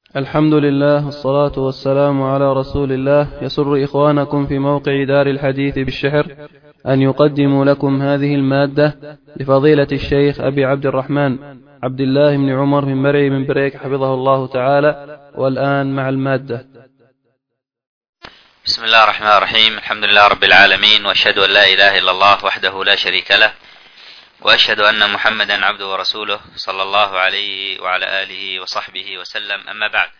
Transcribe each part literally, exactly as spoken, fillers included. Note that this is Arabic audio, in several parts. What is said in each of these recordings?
الحمد لله والصلاة والسلام على رسول الله. يسر إخوانكم في موقع دار الحديث بالشحر أن يقدموا لكم هذه المادة لفضيلة الشيخ أبي عبد الرحمن عبد الله بن عمر من مرعي من بريك حفظه الله تعالى. والآن مع المادة. بسم الله الرحمن الرحيم. الحمد لله رب العالمين، وأشهد أن لا إله إلا الله وحده لا شريك له، وأشهد أن محمدا عبده ورسوله صلى الله عليه وعلى آله وصحبه وسلم. أما بعد،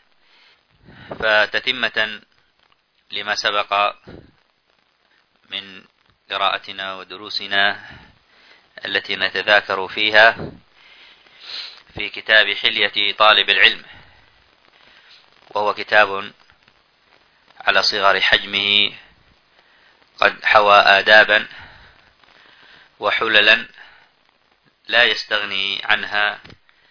فتتمة لما سبق من قراءتنا ودروسنا التي نتذاكر فيها في كتاب حلية طالب العلم، وهو كتاب على صغر حجمه قد حوى آدابا وحللا لا يستغني عنها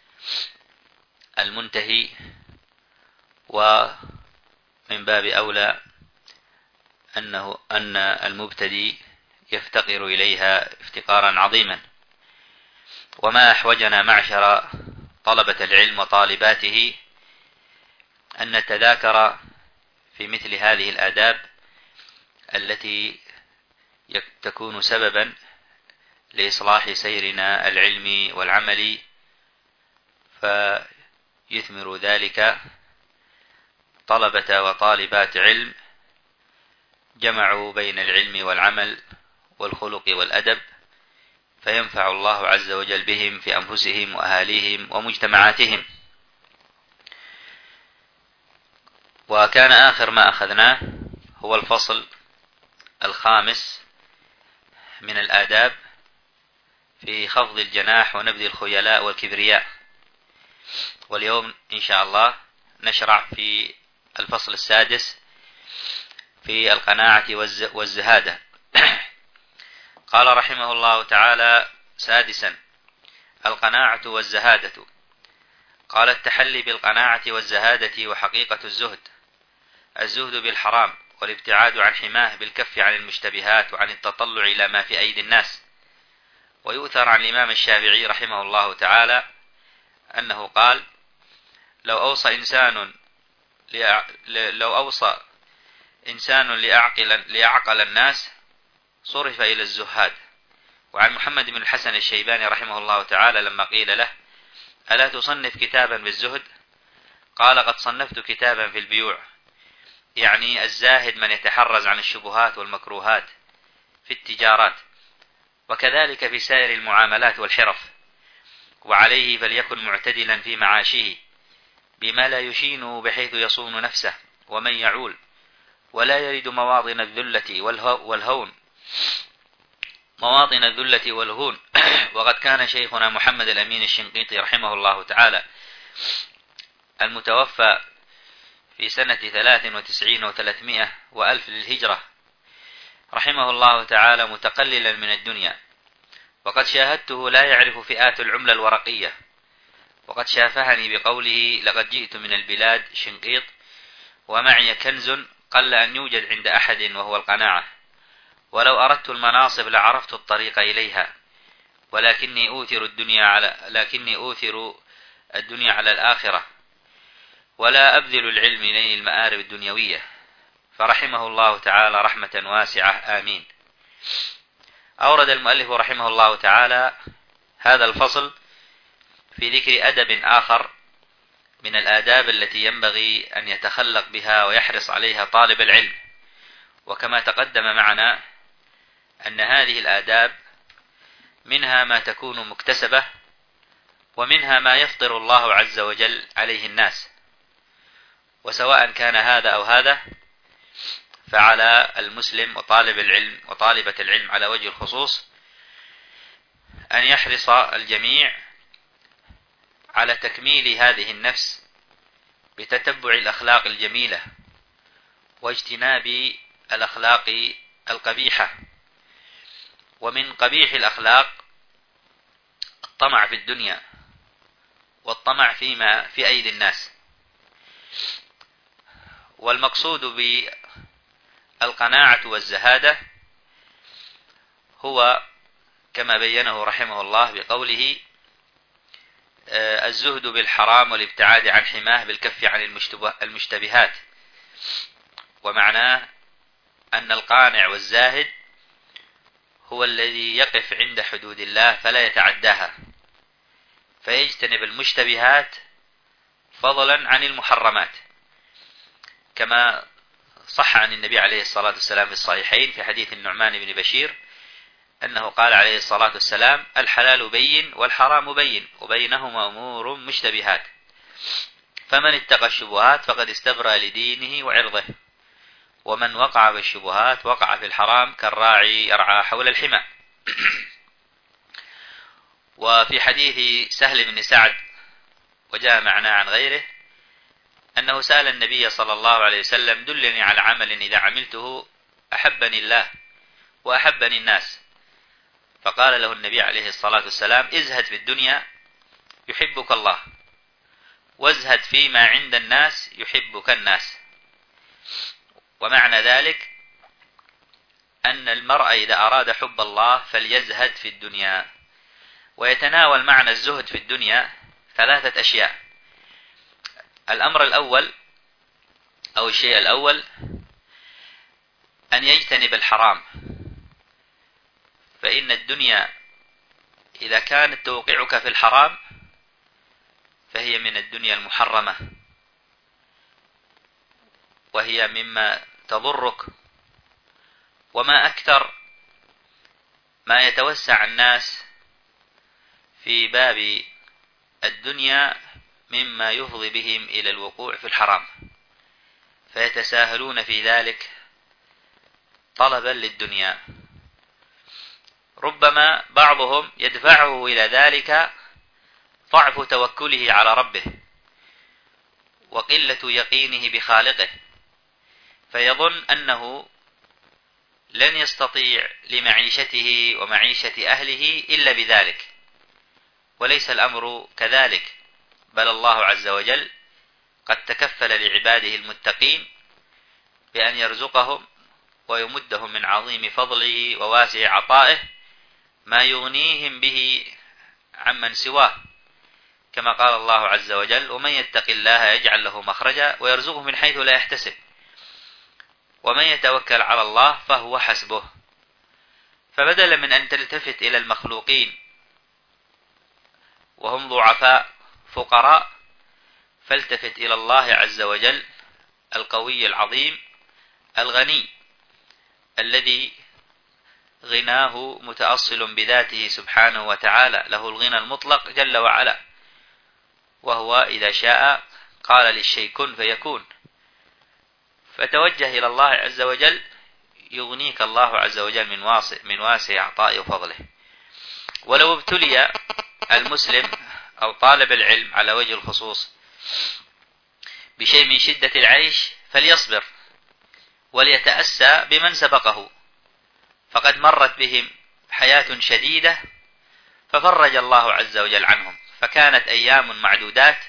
المنتهي، ومن باب أولى أنه أن المبتدئ يفتقر إليها افتقارا عظيما. وما أحوجنا معشر طلبة العلم وطالباته أن نتذاكر في مثل هذه الآداب التي تكون سببا لإصلاح سيرنا العلمي والعملي، فيثمر ذلك طلبة وطالبات علم جمعوا بين العلم والعمل والخلق والأدب، فينفع الله عز وجل بهم في أنفسهم وأهاليهم ومجتمعاتهم. وكان آخر ما أخذناه هو الفصل الخامس من الآداب في خفض الجناح ونبذ الخيلاء والكبرياء، واليوم إن شاء الله نشرع في الفصل السادس في القناعة والزهادة. قال رحمه الله تعالى: سادسا، القناعة والزهادة. قال: التحلي بالقناعة والزهادة وحقيقة الزهد، الزهد بالحرام والابتعاد عن حماه بالكف عن المشتبهات وعن التطلع إلى ما في أيدي الناس. ويؤثر عن الإمام الشافعي رحمه الله تعالى أنه قال: لو أوصى إنسان لو أوصى إنسان ليعقل, ليعقل الناس صرف إلى الزهاد. وعن محمد بن الحسن الشيباني رحمه الله تعالى لما قيل له: ألا تصنف كتابا بالزهد؟ قال: قد صنفت كتابا في البيوع، يعني الزاهد من يتحرز عن الشبهات والمكروهات في التجارات، وكذلك في سائر المعاملات والحرف. وعليه فليكن معتدلا في معاشه بما لا يشين بحيث يصون نفسه ومن يعول، ولا يرد مواطن الذلة والهون مواطن الذلة والهون. وقد كان شيخنا محمد الأمين الشنقيطي رحمه الله تعالى المتوفى في سنة ثلاث وتسعين وثلاثمائة وألف للهجرة رحمه الله تعالى متقللا من الدنيا، وقد شاهدته لا يعرف فئات العملة الورقية، وقد شافهني بقوله: لقد جئت من البلاد شنقيط ومعي كنز قل أن يوجد عند أحد وهو القناعة، ولو أردت المناصب لعرفت الطريق إليها، ولكني أوثر الدنيا على لكني أوثر الدنيا على الآخرة، ولا أبذل العلم لين المآرب الدنيوية. فرحمه الله تعالى رحمة واسعة، آمين. أورد المؤلف رحمه الله تعالى هذا الفصل في ذكر أدب آخر من الآداب التي ينبغي أن يتخلق بها ويحرص عليها طالب العلم. وكما تقدم معنا أن هذه الآداب منها ما تكون مكتسبة، ومنها ما يفطر الله عز وجل عليه الناس. وسواء كان هذا أو هذا، فعلى المسلم وطالب العلم وطالبة العلم على وجه الخصوص أن يحرص الجميع على تكميل هذه النفس بتتبع الأخلاق الجميلة واجتناب الأخلاق القبيحة. ومن قبيح الأخلاق الطمع في الدنيا والطمع فيما في أيدي الناس. والمقصود بالقناعة والزهادة هو كما بينه رحمه الله بقوله: الزهد بالحرام والابتعاد عن حماه بالكف عن المشتبهات. ومعناه أن القانع والزاهد هو الذي يقف عند حدود الله فلا يتعداها، فيجتنب المشتبهات فضلا عن المحرمات، كما صح عن النبي عليه الصلاة والسلام في الصحيحين في حديث النعمان بن بشير أنه قال عليه الصلاة والسلام: الحلال بين والحرام بين وبينهما أمور مشتبهات، فمن اتقى الشبهات فقد استبرأ لدينه وعرضه، ومن وقع بالشبهات وقع في الحرام كالراعي يرعى حول الحمى. وفي حديث سهل بن سعد وجاء معناه عن غيره أنه سأل النبي صلى الله عليه وسلم: دلني على عمل إذا عملته أحبني الله وأحبني الناس. فقال له النبي عليه الصلاة والسلام: ازهد في الدنيا يحبك الله، وازهد فيما عند الناس يحبك الناس. ومعنى ذلك أن المرء إذا أراد حب الله فليزهد في الدنيا. ويتناول معنى الزهد في الدنيا ثلاثة أشياء. الأمر الأول أو الشيء الأول أن يجتنب الحرام، فإن الدنيا إذا كانت توقعك في الحرام فهي من الدنيا المحرمة، وهي مما تضرك. وما أكثر ما يتوسع الناس في باب الدنيا مما يفضي بهم إلى الوقوع في الحرام، فيتساهلون في ذلك طلبا للدنيا. ربما بعضهم يدفعه إلى ذلك ضعف توكله على ربه وقلة يقينه بخالقه، فيظن أنه لن يستطيع لمعيشته ومعيشة أهله إلا بذلك، وليس الأمر كذلك، بل الله عز وجل قد تكفل لعباده المتقين بأن يرزقهم ويمدهم من عظيم فضله وواسع عطائه ما يغنيهم به عمن سواه، كما قال الله عز وجل: ومن يتق الله يجعل له مخرجا ويرزقه من حيث لا يحتسب ومن يتوكل على الله فهو حسبه. فبدلا من أن تلتفت إلى المخلوقين وهم ضعفاء فقراء، فالتفت إلى الله عز وجل القوي العظيم الغني الذي غناه متأصل بذاته سبحانه وتعالى، له الغنى المطلق جل وعلا، وهو إذا شاء قال للشيء كن فيكون. فتوجه إلى الله عز وجل يغنيك الله عز وجل من واسع من واسع عطائه وفضله. ولو ابتلي المسلم أو طالب العلم على وجه الخصوص بشيء من شدة العيش فليصبر وليتأسى بمن سبقه، فقد مرت بهم حياة شديدة ففرج الله عز وجل عنهم، فكانت أيام معدودات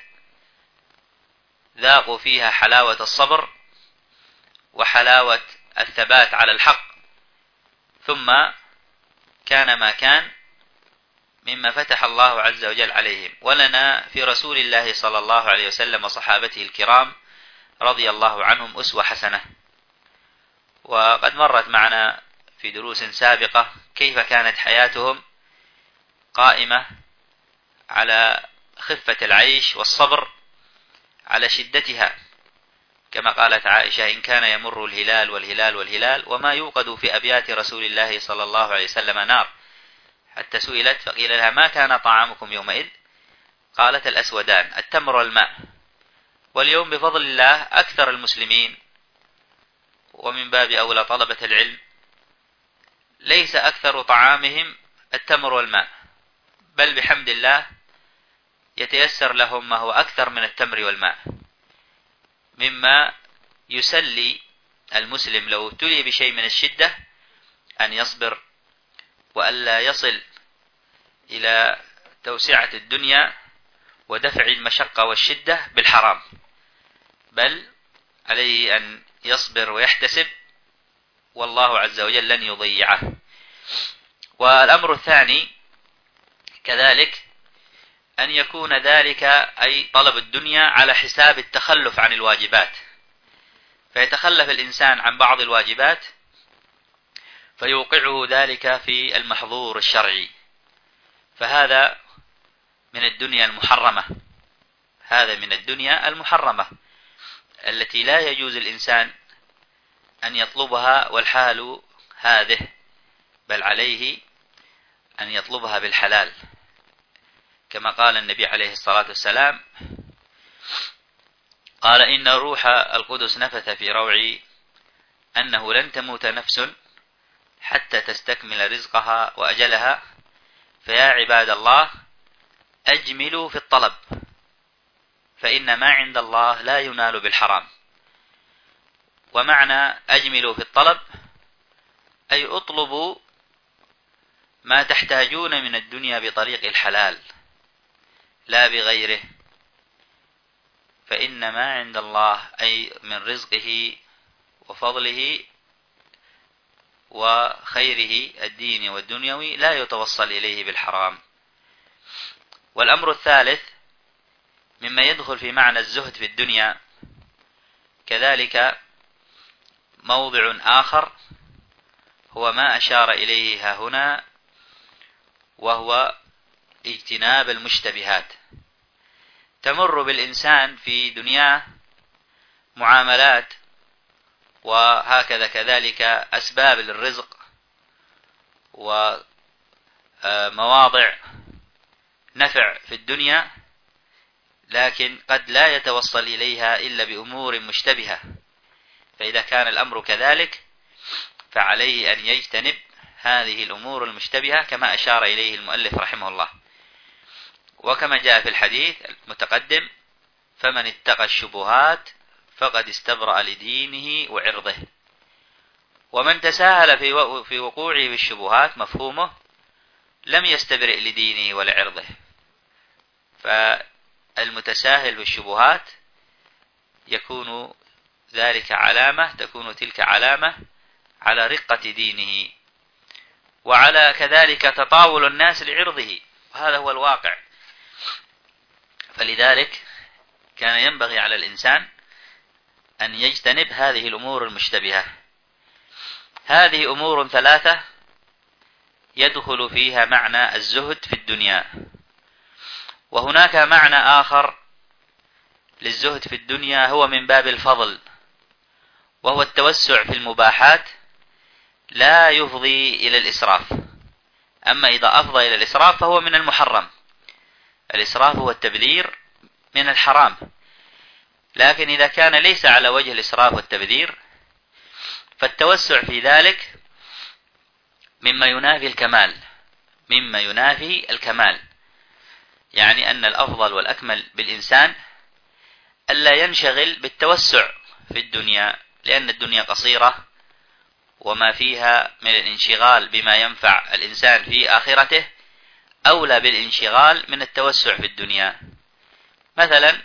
ذاقوا فيها حلاوة الصبر وحلاوة الثبات على الحق، ثم كان ما كان مما فتح الله عز وجل عليهم. ولنا في رسول الله صلى الله عليه وسلم وصحابته الكرام رضي الله عنهم أسوة حسنة. وقد مرت معنا في دروس سابقة كيف كانت حياتهم قائمة على خفة العيش والصبر على شدتها، كما قالت عائشة: إن كان يمر الهلال والهلال والهلال وما يوقد في أبيات رسول الله صلى الله عليه وسلم نار، حتى سئلت فقيل لها: ما كان طعامكم يومئذ؟ قالت: الأسودان التمر والماء. واليوم بفضل الله أكثر المسلمين ومن باب أولى طلبة العلم ليس أكثر طعامهم التمر والماء، بل بحمد الله يتيسر لهم ما هو أكثر من التمر والماء، مما يسلي المسلم لو ابتلي بشيء من الشدة أن يصبر وألا يصل إلى توسعة الدنيا ودفع المشقة والشدة بالحرام، بل عليه أن يصبر ويحتسب، والله عز وجل لن يضيعه. والأمر الثاني كذلك أن يكون ذلك أي طلب الدنيا على حساب التخلف عن الواجبات، فيتخلف الإنسان عن بعض الواجبات فيوقعه ذلك في المحظور الشرعي، فهذا من الدنيا المحرمة، هذا من الدنيا المحرمة التي لا يجوز الإنسان أن يطلبها والحال هذه، بل عليه أن يطلبها بالحلال، كما قال النبي عليه الصلاة والسلام: قال إن روح القدس نفث في روعي أنه لن تموت نفس حتى تستكمل رزقها وأجلها، فيا عباد الله أجملوا في الطلب، فإن ما عند الله لا ينال بالحرام. ومعنى أجملوا في الطلب أي اطلبوا ما تحتاجون من الدنيا بطريق الحلال لا بغيره، فإن ما عند الله أي من رزقه وفضله وخيره الديني والدنيوي لا يتوصل إليه بالحرام. والأمر الثالث مما يدخل في معنى الزهد في الدنيا كذلك موضع آخر هو ما أشار إليه هنا، وهو اجتناب المشتبهات. تمر بالإنسان في دنياه معاملات وهكذا كذلك أسباب للرزق ومواضع نفع في الدنيا، لكن قد لا يتوصل إليها إلا بأمور مشتبهة، فإذا كان الأمر كذلك فعليه أن يجتنب هذه الأمور المشتبهة كما أشار إليه المؤلف رحمه الله. وكما جاء في الحديث المتقدم: فمن اتقى الشبهات فقد استبرأ لدينه وعرضه. ومن تساهل في وقوعه بالشبهات مفهومه لم يستبرئ لدينه ولا عرضه، فالمتساهل بالشبهات يكون ذلك علامة تكون تلك علامة على رقة دينه وعلى كذلك تطاول الناس لعرضه، وهذا هو الواقع. فلذلك كان ينبغي على الإنسان أن يجتنب هذه الأمور المشتبهة. هذه أمور ثلاثة يدخل فيها معنى الزهد في الدنيا. وهناك معنى آخر للزهد في الدنيا هو من باب الفضل، وهو التوسع في المباحات لا يفضي إلى الإسراف. أما إذا أفضى إلى الإسراف فهو من المحرم، الإسراف هو التبذير من الحرام. لكن إذا كان ليس على وجه الإسراف والتبذير فالتوسع في ذلك مما ينافي الكمال، مما ينافي الكمال، يعني أن الأفضل والأكمل بالإنسان ألا ينشغل بالتوسع في الدنيا، لأن الدنيا قصيرة وما فيها من الانشغال بما ينفع الإنسان في آخرته أولى بالانشغال من التوسع في الدنيا. مثلا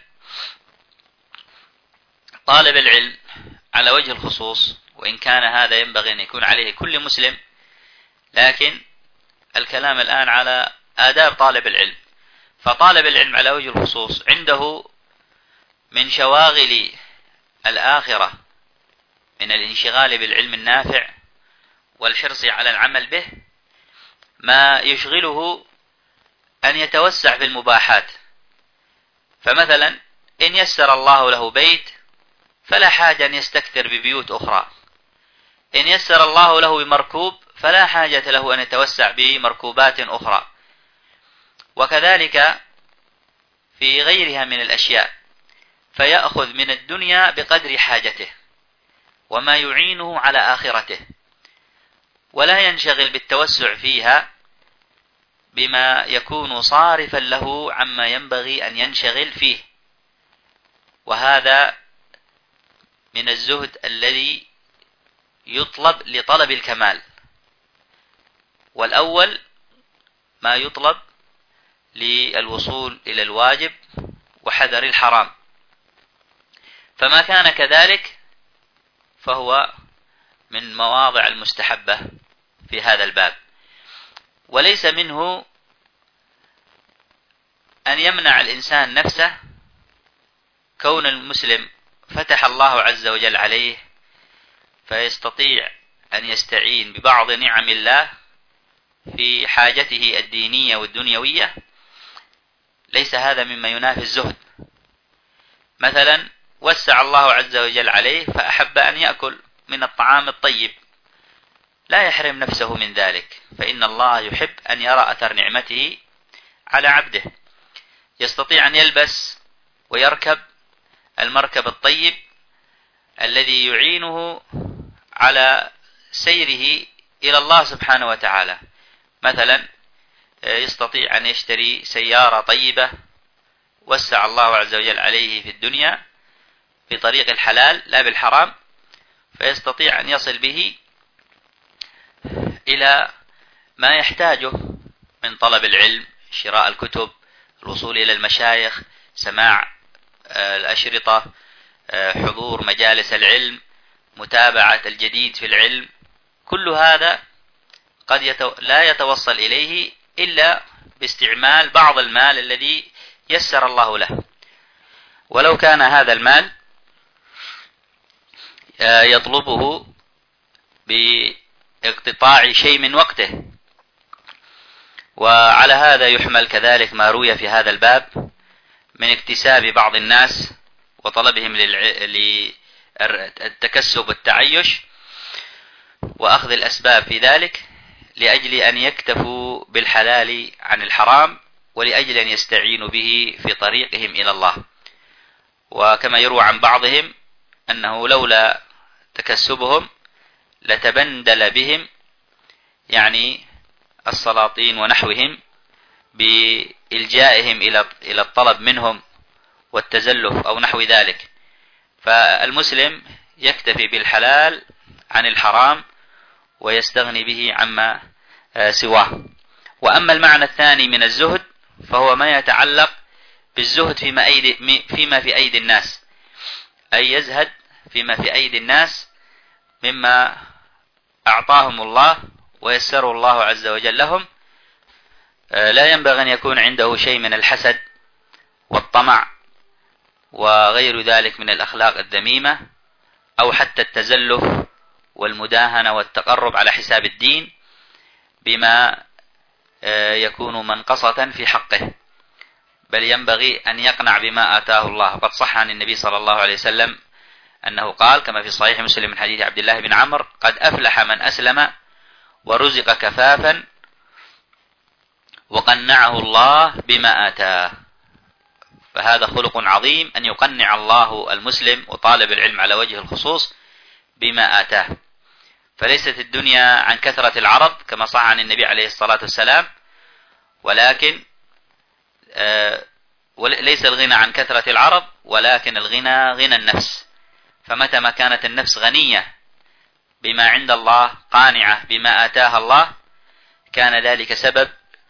طالب العلم على وجه الخصوص، وإن كان هذا ينبغي أن يكون عليه كل مسلم، لكن الكلام الآن على آداب طالب العلم. فطالب العلم على وجه الخصوص عنده من شواغل الآخرة من الانشغال بالعلم النافع والحرص على العمل به ما يشغله أن يتوسع في المباحات. فمثلا إن يسر الله له بيت فلا حاجة أن يستكثر ببيوت أخرى، إن يسر الله له بمركوب فلا حاجة له أن يتوسع بمركوبات أخرى، وكذلك في غيرها من الأشياء، فيأخذ من الدنيا بقدر حاجته وما يعينه على آخرته، ولا ينشغل بالتوسع فيها بما يكون صارفا له عما ينبغي أن ينشغل فيه. وهذا من الزهد الذي يطلب لطلب الكمال، والأول ما يطلب للوصول إلى الواجب وحذر الحرام، فما كان كذلك فهو من مواضع المستحبة في هذا الباب. وليس منه أن يمنع الإنسان نفسه كون المسلم فتح الله عز وجل عليه فيستطيع أن يستعين ببعض نعم الله في حاجته الدينية والدنيوية، ليس هذا مما ينافي الزهد. مثلا وسع الله عز وجل عليه فأحب أن يأكل من الطعام الطيب، لا يحرم نفسه من ذلك، فإن الله يحب أن يرى أثر نعمته على عبده. يستطيع أن يلبس ويركب المركب الطيب الذي يعينه على سيره إلى الله سبحانه وتعالى. مثلا يستطيع أن يشتري سيارة طيبة وسع الله عز وجل عليه في الدنيا بطريق الحلال لا بالحرام، فيستطيع أن يصل به إلى ما يحتاجه من طلب العلم، شراء الكتب، الوصول إلى المشايخ، سماع الأشرطة، حضور مجالس العلم، متابعة الجديد في العلم. كل هذا قد يتو... لا يتوصل إليه إلا باستعمال بعض المال الذي يسر الله له. ولو كان هذا المال يطلبه باقتطاع شيء من وقته. وعلى هذا يحمل كذلك ما روي في هذا الباب من اكتساب بعض الناس وطلبهم للتكسب والتعيش وأخذ الأسباب في ذلك لأجل أن يكتفوا بالحلال عن الحرام، ولأجل أن يستعينوا به في طريقهم إلى الله. وكما يروى عن بعضهم أنه لولا تكسبهم لتبندل بهم، يعني السلاطين ونحوهم، بإلجائهم إلى الطلب منهم والتزلف أو نحو ذلك. فالمسلم يكتفي بالحلال عن الحرام ويستغني به عما سواه. وأما المعنى الثاني من الزهد فهو ما يتعلق بالزهد فيما, أيدي فيما في أيدي الناس، أي يزهد فيما في أيدي الناس مما أعطاهم الله ويسره الله عز وجل لهم. لا ينبغي أن يكون عنده شيء من الحسد والطمع وغير ذلك من الأخلاق الذميمة، أو حتى التزلف والمداهنة والتقرب على حساب الدين بما يكون منقصة في حقه، بل ينبغي أن يقنع بما آتاه الله. وقد صح عن النبي صلى الله عليه وسلم أنه قال كما في صحيح مسلم من حديث عبد الله بن عمرو: قد أفلح من أسلم ورزق كفافا وقنعه الله بما آتاه. فهذا خلق عظيم أن يقنع الله المسلم وطالب العلم على وجه الخصوص بما آتاه. فليست الدنيا عن كثرة العرض كما صح عن النبي عليه الصلاة والسلام، ولكن آه ليس الغنى عن كثرة العرض، ولكن الغنى غنى النفس. فمتى ما كانت النفس غنية بما عند الله، قانعة بما آتاها الله، كان ذلك سبب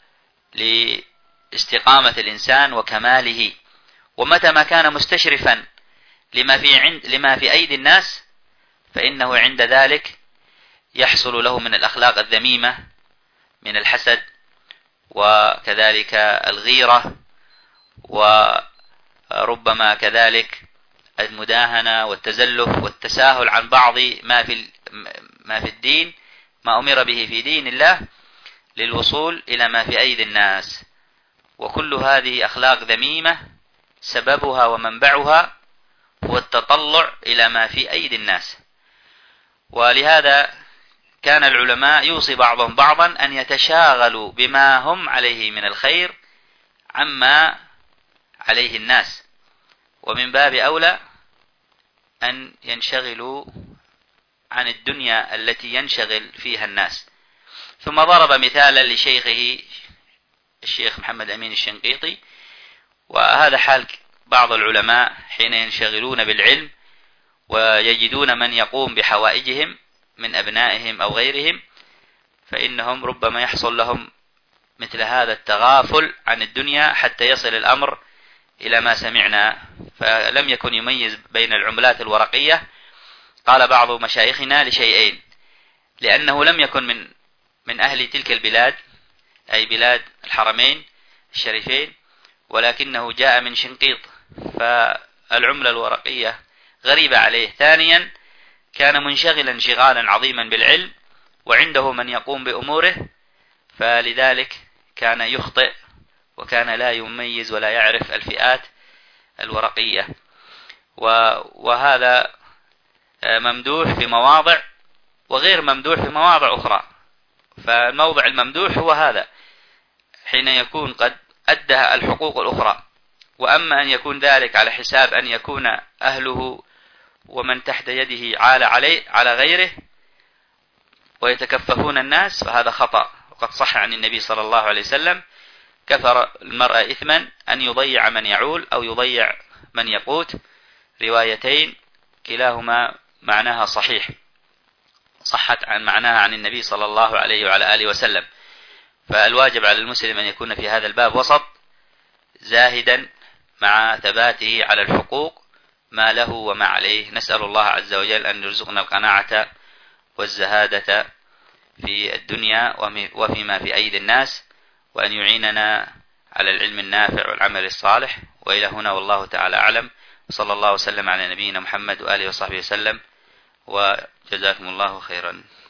لاستقامة الإنسان وكماله. ومتى ما كان مستشرفا لما في عند لما في أيدي الناس، فإنه عند ذلك يحصل له من الأخلاق الذميمة من الحسد وكذلك الغيرة، وربما كذلك المداهنة والتزلف والتساهل عن بعض ما في ما في الدين، ما أمر به في دين الله، للوصول إلى ما في أيدي الناس. وكل هذه أخلاق ذميمة سببها ومنبعها هو التطلع إلى ما في أيدي الناس. ولهذا كان العلماء يوصي بعضهم بعضا أن يتشاغلوا بما هم عليه من الخير عما عليه الناس، ومن باب أولى أن ينشغلوا عن الدنيا التي ينشغل فيها الناس. ثم ضرب مثالا لشيخه الشيخ محمد أمين الشنقيطي، وهذا حال بعض العلماء حين ينشغلون بالعلم ويجدون من يقوم بحوائجهم من أبنائهم أو غيرهم، فإنهم ربما يحصل لهم مثل هذا التغافل عن الدنيا حتى يصل الأمر إلى ما سمعنا. فلم يكن يميز بين العملات الورقية، قال بعض مشايخنا، لشيئين: لأنه لم يكن من من أهل تلك البلاد، أي بلاد الحرمين الشريفين، ولكنه جاء من شنقيط، فالعملة الورقية غريبة عليه. ثانيا كان منشغلا انشغالا عظيما بالعلم وعنده من يقوم بأموره، فلذلك كان يخطئ وكان لا يميز ولا يعرف الفئات الورقية. وهذا ممدوح في مواضع وغير ممدوح في مواضع أخرى. فالموضع الممدوح هو هذا حين يكون قد أدى الحقوق الأخرى، وأما أن يكون ذلك على حساب أن يكون أهله ومن تحت يده عال عليه على غيره ويتكففون الناس، فهذا خطأ. وقد صح عن النبي صلى الله عليه وسلم: كفر المرء إثما أن يضيع من يعول أو يضيع من يقوت. روايتين كلاهما معناها صحيح، صحت عن معناها عن النبي صلى الله عليه وعلى آله وسلم. فالواجب على المسلم أن يكون في هذا الباب وسط، زاهدا مع ثباته على الحقوق ما له وما عليه. نسأل الله عز وجل أن يرزقنا القناعة والزهادة في الدنيا وفيما في أيدي الناس، وأن يعيننا على العلم النافع والعمل الصالح. وإلى هنا والله تعالى أعلم، صلى الله وسلم على نبينا محمد وآله وصحبه وسلم، وجزاكم الله خيرا.